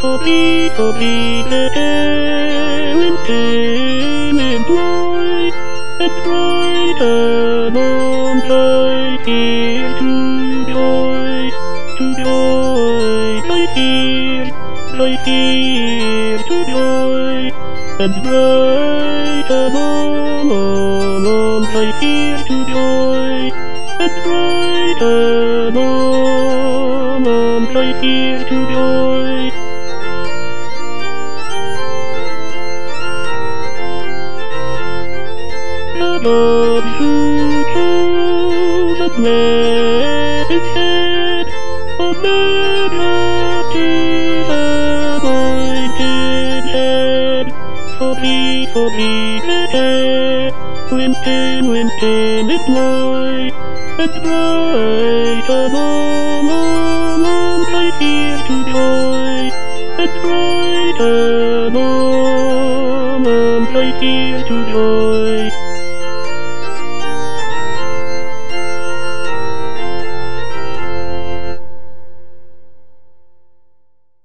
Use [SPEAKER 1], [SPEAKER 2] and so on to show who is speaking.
[SPEAKER 1] for me, the air and dim and light, and brighten on thy here to joy, thy here to joy, and brighten on thy here to joy, and brighten on thy here to joy. The gods who chose a blessed head of majesty's anointed head, for thee the air, dim its light, and brighten on thy here to joy, and brighten on thy here to joy.